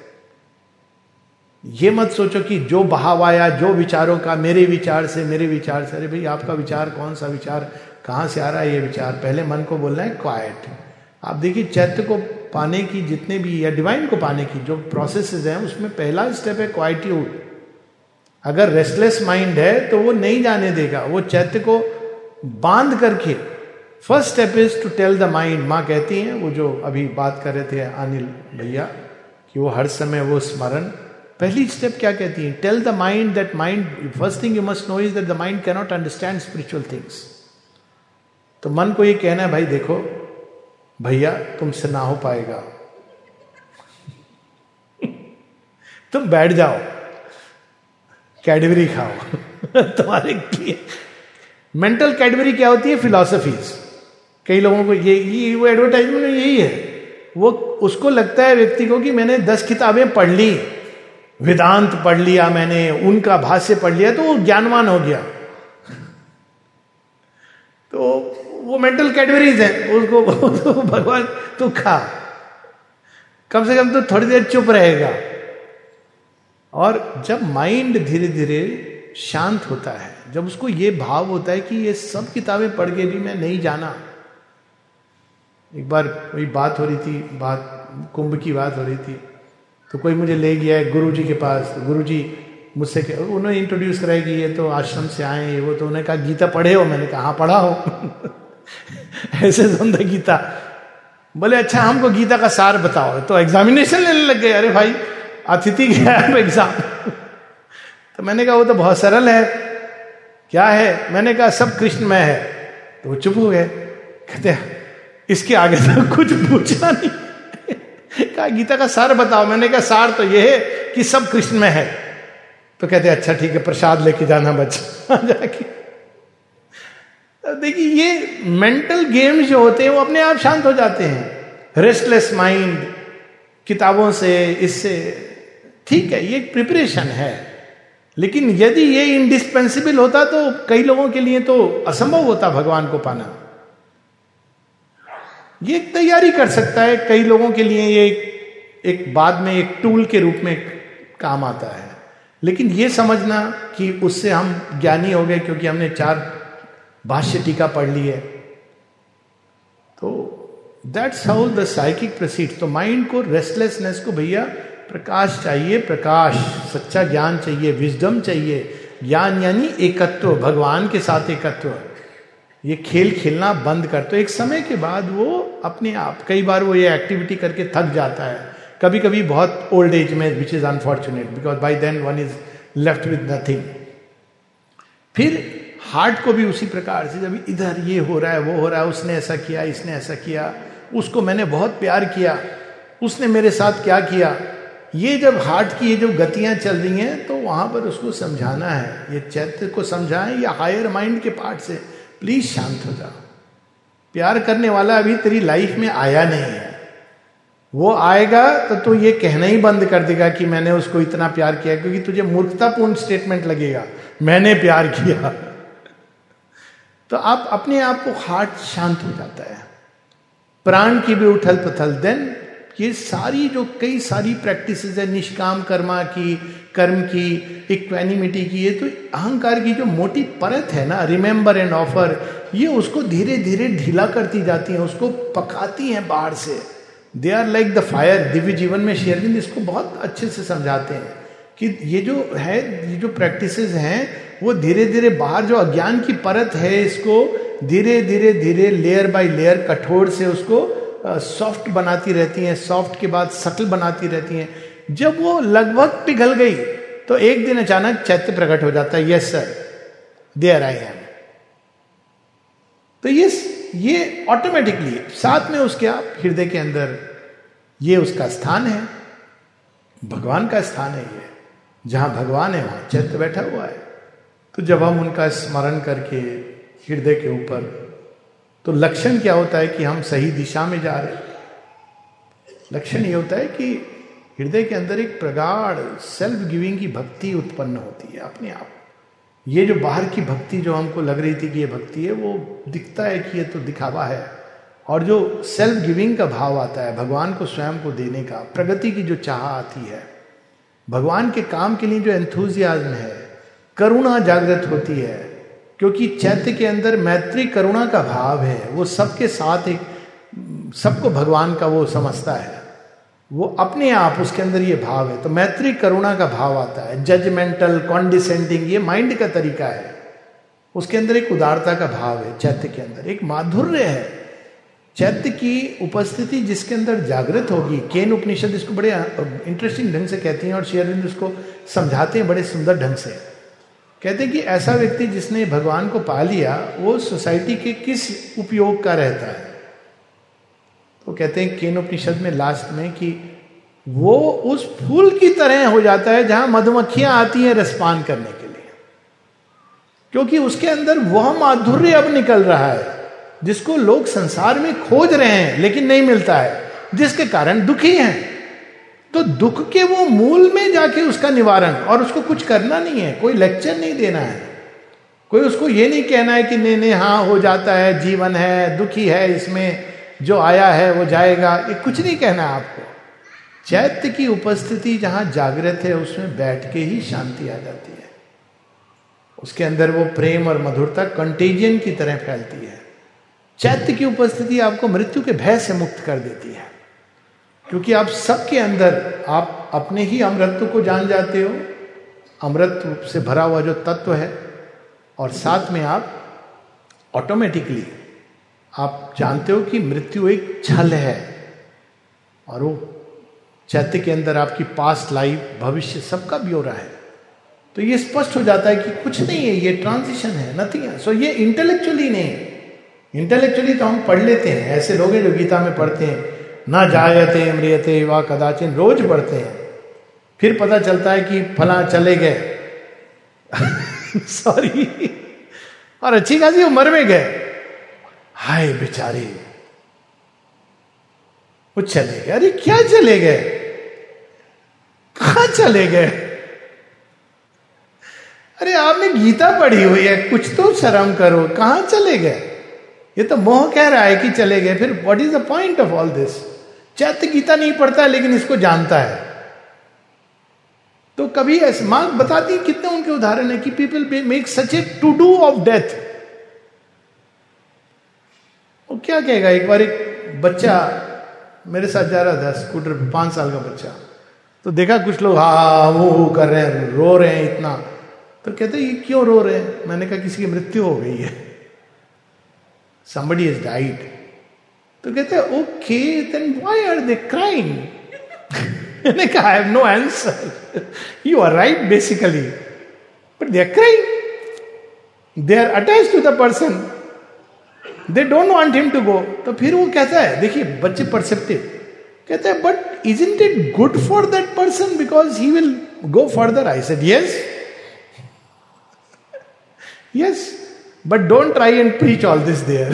ये मत सोचो कि जो बहाव आया, जो विचारों का, मेरे विचार से, मेरे विचार से। अरे भाई आपका विचार कौन सा विचार, कहां से आ रहा है ये विचार? पहले मन को बोलना है क्वाइट। आप देखिए चैत्य को पाने की जितने भी, या डिवाइन को पाने की जो प्रोसेसेस हैं, उसमें पहला स्टेप है क्वाइट्यूड। अगर रेस्टलेस माइंड है तो वो नहीं जाने देगा, वो चैत्य को बांध करके। First step is to tell the mind. माँ कहती हैं, वो जो अभी बात कर रहे थे अनिल भैया, कि वो हर समय वो स्मरण, पहली स्टेप क्या कहती है? Tell the mind that mind, first thing you must know is that the mind can not understand spiritual things. तो मन को ये कहना है, भाई देखो भैया तुमसे ना हो पाएगा, तुम बैठ जाओ, कैडबरी खाओ तुम्हारे लिए। मेंटल कैडबरी क्या होती है? फिलॉसफीज। कई लोगों को ये वो एडवर्टाइजमेंट में यही है। वो उसको लगता है व्यक्ति को कि मैंने 10 किताबें पढ़ ली, वेदांत पढ़ लिया मैंने, उनका भाष्य पढ़ लिया, तो वो ज्ञानवान हो गया। तो वो मेंटल कैडबरीज है, उसको भगवान तू खा, कम से कम तो थोड़ी देर चुप रहेगा। और जब माइंड धीरे धीरे शांत होता है, जब उसको ये भाव होता है कि ये सब किताबें पढ़ के भी मैं नहीं जाना। एक बार वही बात हो रही थी, कुंभ की बात हो रही थी, तो कोई मुझे ले गया है गुरुजी के पास। गुरुजी मुझसे उन्होंने इंट्रोड्यूस कराया कि ये तो आश्रम से आए हैं, वो तो उन्होंने कहा गीता पढ़े हो? मैंने कहा हाँ पढ़ा हो ऐसे समझा गीता। बोले अच्छा हमको गीता का सार बताओ। तो एग्जामिनेशन लेने लग गए। अरे भाई अतिथि गया है एग्जाम तो मैंने कहा वो तो बहुत सरल है। क्या है? मैंने कहा सब कृष्णमय है। तो वो चुप हो गए, कहते इसके आगे तो कुछ पूछना नहीं कहा गीता का सार बताओ। मैंने कहा सार तो ये है कि सब कृष्णमय है। तो कहते अच्छा ठीक है, प्रसाद लेके जाना बच्चा जाके। देखिए ये मेंटल गेम्स जो होते हैं वो अपने आप शांत हो जाते हैं। रेस्टलेस माइंड किताबों से, इससे ठीक है, ये एक प्रिपरेशन है, लेकिन यदि ये इंडिस्पेंसिबल होता तो कई लोगों के लिए तो असंभव होता भगवान को पाना। ये एक तैयारी कर सकता है, कई लोगों के लिए ये एक बाद में एक टूल के रूप में काम आता है। लेकिन ये समझना कि उससे हम ज्ञानी हो गए क्योंकि हमने 4 भाष्य टीका पढ़ ली है, तो that's how the psychic proceed. तो माइंड को, रेस्टलेसनेस को भैया प्रकाश चाहिए, प्रकाश, सच्चा ज्ञान चाहिए, विजडम चाहिए। ज्ञान यानी एकत्व, भगवान के साथ एकत्व। ये खेल खेलना बंद कर, तो एक समय के बाद वो अपने आप, कई बार वो ये एक्टिविटी करके थक जाता है, कभी कभी बहुत ओल्ड एज में, which is unfortunate because by then one is left with nothing. फिर हार्ट को भी उसी प्रकार से, जब इधर ये हो रहा है, वो हो रहा है, उसने ऐसा किया, इसने ऐसा किया, उसको मैंने बहुत प्यार किया, उसने मेरे साथ क्या किया, ये जब हार्ट की ये जो गतियां चल रही हैं, तो वहां पर उसको समझाना है, ये चैत्य को समझाएं या हायर माइंड के पार्ट से, प्लीज शांत हो जाओ। प्यार करने वाला अभी तेरी लाइफ में आया नहीं है, वो आएगा तो तू ये कहना ही बंद कर देगा कि मैंने उसको इतना प्यार किया, क्योंकि तुझे मूर्खतापूर्ण स्टेटमेंट लगेगा, मैंने प्यार किया। तो आप अपने आप को, हार्ट शांत हो जाता है, प्राण की भी उथल पुथल, देन ये सारी जो कई सारी प्रैक्टिसेस है, निष्काम कर्मा की, कर्म की, इक्वेनिमिटी की, ये तो अहंकार की जो मोटी परत है ना, रिमेंबर एंड ऑफर, ये उसको धीरे धीरे ढीला करती जाती है, उसको पकाती हैं बाहर से। They are like the fire. दिव्य जीवन में शेरविंद इसको बहुत अच्छे से समझाते हैं कि ये जो है, ये जो प्रैक्टिसेस हैं, वो धीरे धीरे बाहर जो अज्ञान की परत है, इसको धीरे धीरे धीरे लेयर बाय लेयर कठोर से उसको सॉफ्ट बनाती रहती हैं, सॉफ्ट के बाद सटल बनाती रहती हैं। जब वो लगभग पिघल गई तो एक दिन अचानक चैत्य प्रकट हो जाता है, yes sir, there I am. तो ये ऑटोमेटिकली साथ में उसके आप हृदय के अंदर, ये उसका स्थान है, भगवान का स्थान है। ये जहां भगवान है वहां चैत्य बैठा हुआ है। तो जब हम उनका स्मरण करके हृदय के ऊपर, तो लक्षण क्या होता है कि हम सही दिशा में जा रहे हैं। लक्षण ये होता है कि हृदय के अंदर एक प्रगाढ़ सेल्फ गिविंग की भक्ति उत्पन्न होती है अपने आप। ये जो बाहर की भक्ति जो हमको लग रही थी कि ये भक्ति है, वो दिखता है कि ये तो दिखावा है, और जो सेल्फ गिविंग का भाव आता है, भगवान को स्वयं को देने का, प्रगति की जो चाह आती है, भगवान के काम के लिए जो एंथुजियाज्म है, करुणा जागृत होती है, क्योंकि चैत्य के अंदर मैत्री करुणा का भाव है। वो सबके साथ एक, सबको भगवान का वो समझता है, वो अपने आप उसके अंदर ये भाव है। तो मैत्री करुणा का भाव आता है। जजमेंटल, कॉन्डिसेंडिंग, ये माइंड का तरीका है। उसके अंदर एक उदारता का भाव है चैत्य के अंदर, एक माधुर्य है। चैत्य की उपस्थिति जिसके अंदर जागृत होगी, केन उपनिषद इसको बड़े इंटरेस्टिंग ढंग से कहती हैं, और श्री अरविंद इसको समझाते हैं बड़े सुंदर ढंग से। कहते हैं कि ऐसा व्यक्ति जिसने भगवान को पा लिया, वो सोसाइटी के किस उपयोग का रहता है। तो कहते हैं केन उपनिषद में लास्ट में कि वो उस फूल की तरह हो जाता है जहां मधुमक्खियां आती हैं रसपान करने के लिए, क्योंकि उसके अंदर वह माधुर्य अब निकल रहा है जिसको लोग संसार में खोज रहे हैं लेकिन नहीं मिलता है, जिसके कारण दुखी हैं। तो दुख के वो मूल में जाके उसका निवारण, और उसको कुछ करना नहीं है, कोई लेक्चर नहीं देना है, कोई उसको ये नहीं कहना है कि नहीं हाँ हो जाता है, जीवन है, दुखी है, इसमें जो आया है वो जाएगा, ये कुछ नहीं कहना है आपको। चैत्य की उपस्थिति जहां जागृत है, उसमें बैठ के ही शांति आ जाती है। उसके अंदर वो प्रेम और मधुरता कंटेजियन की तरह फैलती है। चैत्य की उपस्थिति आपको मृत्यु के भय से मुक्त कर देती है, क्योंकि आप सबके अंदर आप अपने ही अमृतत्व को जान जाते हो, अमृत से भरा हुआ जो तत्व है, और साथ में आप ऑटोमेटिकली आप जानते हो कि मृत्यु एक छल है, और वो चैत्य के अंदर आपकी पास्ट लाइफ, भविष्य सबका ब्यौरा है। तो ये स्पष्ट हो जाता है कि कुछ नहीं है, ये ट्रांजिशन है, नथिंग है। सो ये इंटेलेक्चुअली नहीं, इंटेलेक्चुअली तो हम पढ़ लेते हैं, ऐसे लोग हैं जो गीता में पढ़ते हैं, ना जायते म्रियते वा कदाचिन, रोज पढ़ते हैं, फिर पता चलता है कि फला चले गए सॉरी, और अच्छी खासी उम्र में गए, हाय बेचारे वो चले गए। अरे क्या चले गए, कहां चले गए? अरे आपने गीता पढ़ी हुई है, कुछ तो शर्म करो, कहां चले गए? ये तो मोह कह रहा है कि चले गए, फिर what is the point of all this? चैत्य गीता नहीं पढ़ता है लेकिन इसको जानता है। तो कभी ऐसे मां बताती कितने उनके उदाहरण है कि people make such a to do of death. वो क्या कहेगा, एक बार एक बच्चा मेरे साथ जा रहा था स्कूटर पे, 5 साल का बच्चा, तो देखा कुछ लोग हा वो कर रहे हैं, रो रहे हैं इतना, तो कहते ये क्यों रो रहे हैं? मैंने कहा किसी की मृत्यु हो गई है, somebody has died। तो कहते हैं okay then why are they crying? मैंने कहा I have no answer, you are right basically, but they are crying. They are attach to the person, they don't want him to go. तो फिर वो कहता है, देखिए बच्चे परसेप्टिव, कहते हैं but isn't it good for that person because he will go further. I said yes, yes, but don't try and preach all this there.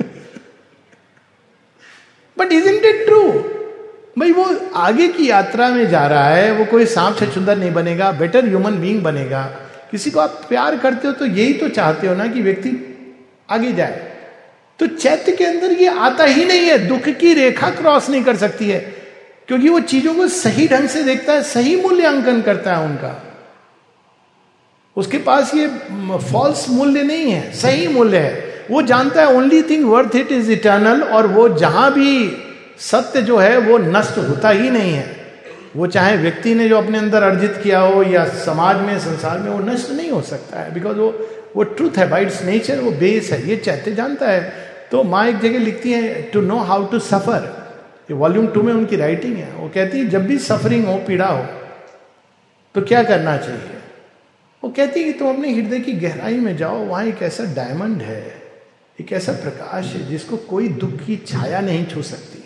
But isn't it true? भाई वो आगे की यात्रा में जा रहा है, वो कोई सांप छछूंदर नहीं बनेगा, बेटर ह्यूमन बीइंग बनेगा. किसी को आप प्यार करते हो तो यही तो चाहते हो ना कि व्यक्ति आगे जाए. तो चैत्य के अंदर ये आता ही नहीं है, दुख की रेखा क्रॉस नहीं कर सकती है, क्योंकि वो चीजों को सही ढंग से देखता है, सही मूल्यांकन करता है उनका. उसके पास ये फॉल्स मूल्य नहीं है, सही मूल्य है. वो जानता है only thing worth it is eternal, और वो जहां भी सत्य जो है वो नष्ट होता ही नहीं है. वो चाहे व्यक्ति ने जो अपने अंदर अर्जित किया हो या समाज में, संसार में, वो नष्ट नहीं हो सकता है, बिकॉज वो ट्रूथ है, बाय इट्स नेचर वो बेस है. ये चैत्य जानता है. तो माँ एक जगह लिखती है to know how to suffer, ये वॉल्यूम 2 में उनकी राइटिंग है. वो कहती है जब भी सफरिंग हो, पीड़ा हो, तो क्या करना चाहिए. वो कहती है कि तुम अपने हृदय की गहराई में जाओ, वहां एक ऐसा डायमंड है, एक ऐसा प्रकाश है जिसको कोई दुख की छाया नहीं छू सकती.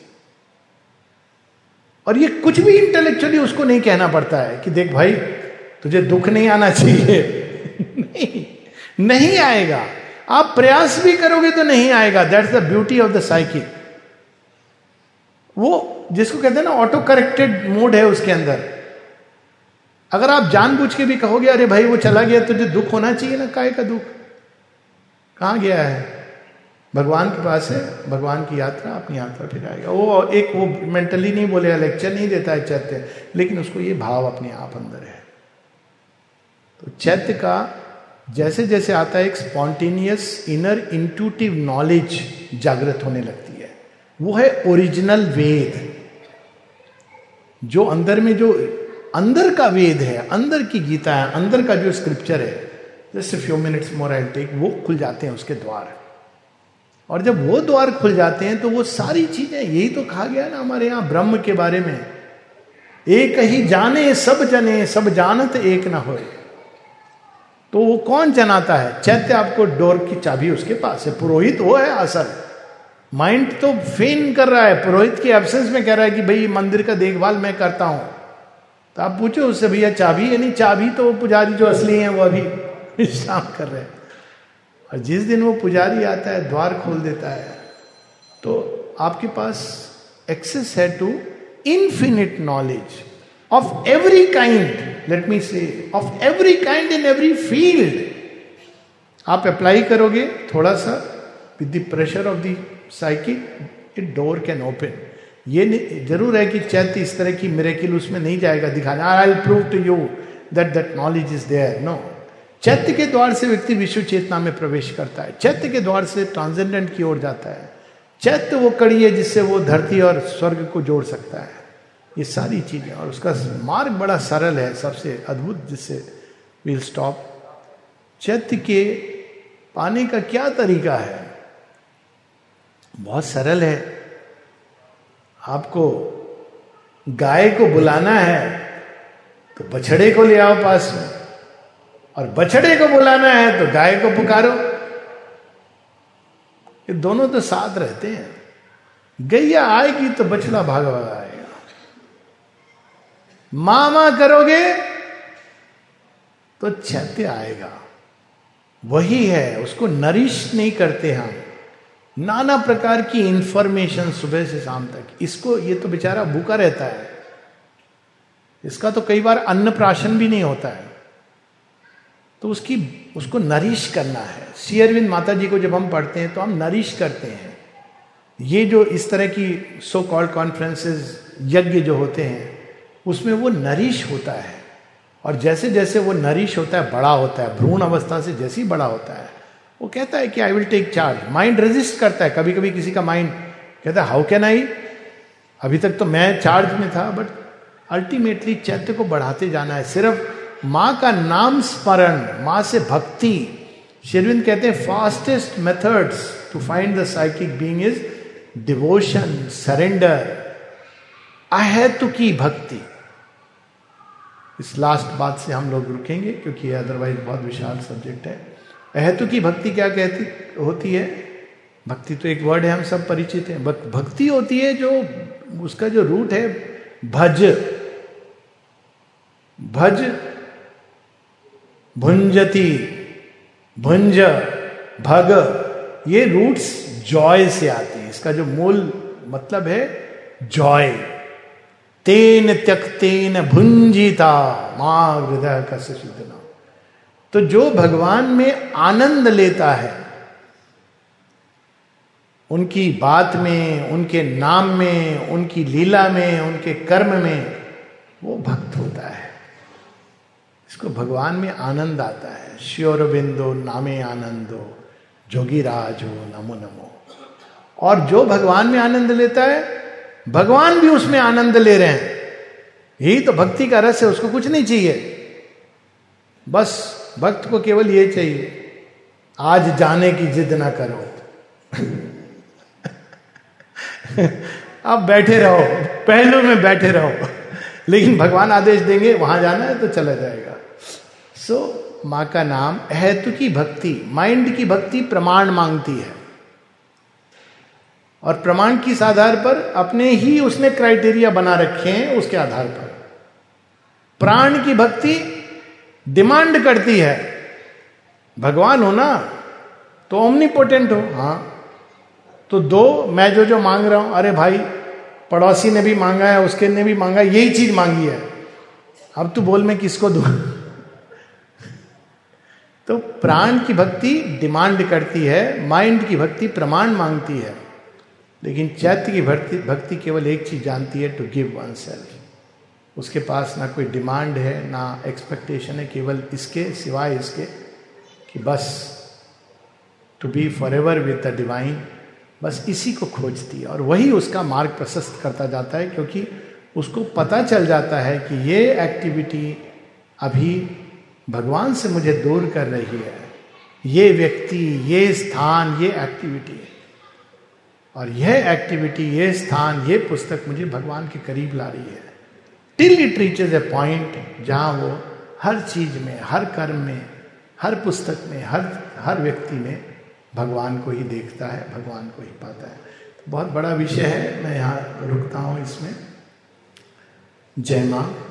और ये कुछ भी इंटेलेक्चुअली उसको नहीं कहना पड़ता है कि देख भाई तुझे दुख नहीं आना चाहिए. नहीं आएगा. आप प्रयास भी करोगे तो नहीं आएगा. That's the beauty of the psychic. वो जिसको कहते हैं ना ऑटो करेक्टेड मोड है उसके अंदर. अगर आप जानबूझ के भी कहोगे अरे भाई वो चला गया, तुझे दुख होना चाहिए ना, काहे का दुख, कहां गया है, भगवान के पास है, भगवान की यात्रा, अपनी यात्रा फिर आएगा. वो मेंटली नहीं बोलेगा, लेक्चर नहीं देता है चैत्य, लेकिन उसको ये भाव अपने आप अंदर है. तो चैत्य का जैसे जैसे आता है एक स्पॉन्टेनियस इनर इंट्यूटिव नॉलेज जागृत होने लगती है. वो है ओरिजिनल वेद, जो अंदर में, जो अंदर का वेद है, अंदर की गीता है, अंदर का जो स्क्रिप्चर है. Just few minutes more I take. वो खुल जाते हैं उसके द्वार, और जब वो द्वार खुल जाते हैं तो वो सारी चीजें, यही तो कहा गया ना हमारे यहाँ ब्रह्म के बारे में, एक ही जाने सब जने, सब जानत एक ना होए. तो वो कौन जनाता है? चैत्य आपको डोर की चाबी उसके पास है. पुरोहित वो है असल. माइंड तो फेन कर रहा है, पुरोहित की एब्सेंस में कह रहा है कि भाई मंदिर का देखभाल मैं करता हूं. तो आप पूछो उससे भैया चाबी, यानी चाबी तो पुजारी जो असली हैं वो अभी विश्राम कर रहे हैं. और जिस दिन वो पुजारी आता है, द्वार खोल देता है, तो आपके पास एक्सेस है to infinite knowledge of every kind. Let me say of every kind in every field. आप अप्लाई करोगे थोड़ा सा with the pressure of the psychic, it door can open. ये जरूर है कि चैत्य इस तरह की मिरेकिल उसमें नहीं जाएगा दिखाने, I will prove to you that knowledge is there. No, चैत्य के द्वार से व्यक्ति विश्व चेतना में प्रवेश करता है. चैत्य के द्वार से ट्रांसेंडेंट की ओर जाता है. चैत्य वो कड़ी है जिससे वो धरती और स्वर्ग को जोड़ सकता है. ये सारी चीजें, और उसका मार्ग बड़ा सरल है, सबसे अद्भुत, जिससे विल स्टॉप. चैत्य के पाने का क्या तरीका है? बहुत सरल है. आपको गाय को बुलाना है तो बछड़े को ले आओ पास में, और बछड़े को बुलाना है तो गाय को पुकारो. ये दोनों तो साथ रहते हैं. गैया आएगी तो बछड़ा भाग आएगा. मामा करोगे तो चैत्य आएगा. वही है, उसको नरिश नहीं करते हम. नाना प्रकार की इंफॉर्मेशन सुबह से शाम तक. इसको, ये तो बेचारा भूखा रहता है, इसका तो कई बार अन्न प्राशन भी नहीं होता है. तो उसको नरिश करना है. श्री अरविंद माता जी को जब हम पढ़ते हैं तो हम नरिश करते हैं. ये जो इस तरह की सो कॉल्ड कॉन्फ्रेंसेस, यज्ञ जो होते हैं, उसमें वो नरिश होता है. और जैसे जैसे वो नरिश होता है, बड़ा होता है, भ्रूण अवस्था से जैसे ही बड़ा होता है, वो कहता है कि I will take charge. Mind resist करता है. कभी कभी किसी का माइंड कहता है हाउ कैन आई, अभी तक तो मैं चार्ज में था. बट अल्टीमेटली चैत्य को बढ़ाते जाना है. सिर्फ माँ का नाम स्मरण, माँ से भक्ति. शेरविंद कहते हैं fastest methods to find the psychic being is devotion, surrender, अहेतु की भक्ति. इस लास्ट बात से हम लोग रुकेंगे क्योंकि अदरवाइज बहुत विशाल सब्जेक्ट है. अहेतु की भक्ति क्या कहती होती है? भक्ति तो एक वर्ड है, हम सब परिचित हैं। भक्ति होती है जो उसका जो रूट है भज, भज, भुंजती, भुंज, भग, ये रूट्स जॉय से आती है। इसका जो मूल मतलब है जॉय। तेन त्यक्तेन भुंजिता मां हृदय कस्य शुद्धना। तो जो भगवान में आनंद लेता है, उनकी बात में, उनके नाम में, उनकी लीला में, उनके कर्म में, वो भक्त होता है। इसको भगवान में आनंद आता है। श्योरबिंदो नामे आनंदो जोगीराज हो नमो नमो। और जो भगवान में आनंद लेता है, भगवान भी उसमें आनंद ले रहे हैं। यही तो भक्ति का रस है। उसको कुछ नहीं चाहिए, बस भक्त को केवल ये चाहिए, आज जाने की जिद ना करो अब बैठे रहो, पहलू में बैठे रहो, लेकिन भगवान आदेश देंगे वहां जाना है तो चला जाएगा। सो मां का नाम, अहेतु की भक्ति, माइंड की भक्ति प्रमाण मांगती है, और प्रमाण किस आधार पर? अपने ही उसने क्राइटेरिया बना रखे हैं, उसके आधार पर। प्राण की भक्ति डिमांड करती है, भगवान हो ना तो ओमनीपोटेंट हो, हाँ तो दो, मैं जो मांग रहा हूं, अरे भाई पड़ोसी ने भी मांगा है, उसके ने भी मांगा, यही चीज मांगी है, अब तू बोल मैं किसको दूं तो प्राण की भक्ति डिमांड करती है, माइंड की भक्ति प्रमाण मांगती है। लेकिन चैत्य की भक्ति केवल एक चीज जानती है, टू गिव वन सेल्फ। उसके पास ना कोई डिमांड है, ना एक्सपेक्टेशन है, केवल इसके सिवाय इसके कि बस to be forever with the divine, बस इसी को खोजती है। और वही उसका मार्ग प्रशस्त करता जाता है, क्योंकि उसको पता चल जाता है कि ये एक्टिविटी अभी भगवान से मुझे दूर कर रही है, ये व्यक्ति, ये स्थान, ये एक्टिविटी है, और यह एक्टिविटी, ये स्थान, ये पुस्तक मुझे भगवान के करीब ला रही है। Till it reaches a point जहां वो हर चीज में, हर कर्म में, हर पुस्तक में, हर व्यक्ति में भगवान को ही देखता है, भगवान को ही पाता है। तो बहुत बड़ा विषय है, मैं यहाँ रुकता हूँ इसमें। जय मां।